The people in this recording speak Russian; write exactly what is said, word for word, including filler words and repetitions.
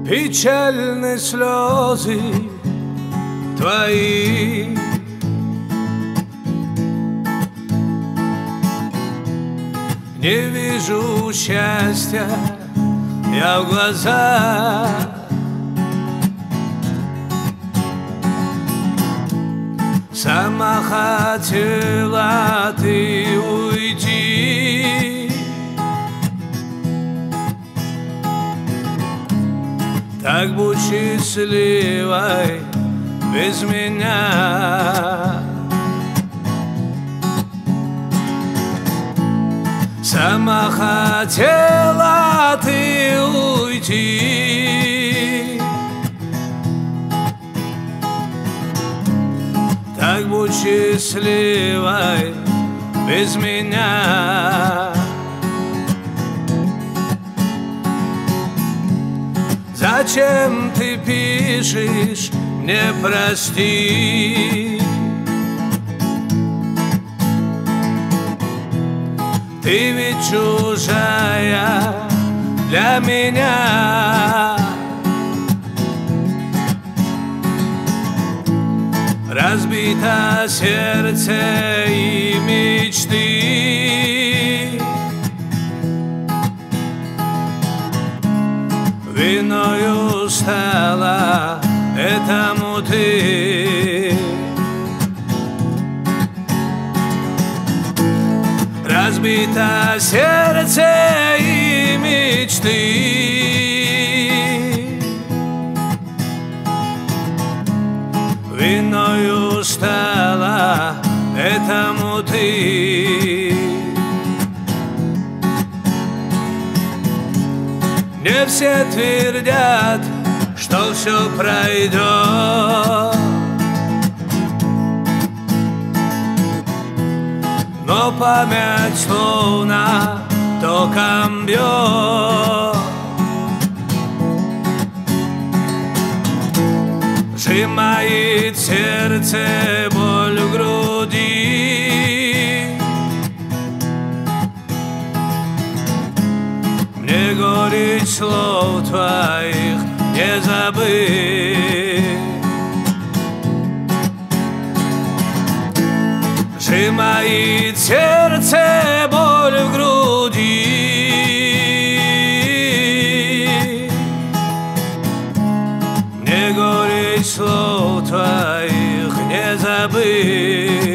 Печальные слезы твои, не вижу счастья я в глазах. Сама хотела ты уйти, так будь счастливой без меня. Сама хотела ты уйти, так будь счастливой без меня. Зачем ты пишешь мне прости? Ты ведь чужая для меня. Разбито сердце и мечты, виною стала этому ты. Разбито сердце и мечты, виною стала этому ты. Мне все твердят, что все пройдет, но память словно током бьет. Сжимает сердце боль в груди, мне горечь слов твоих не забыть. Сжимает сердце боль в груди, мне горечь слов твоих не забыть.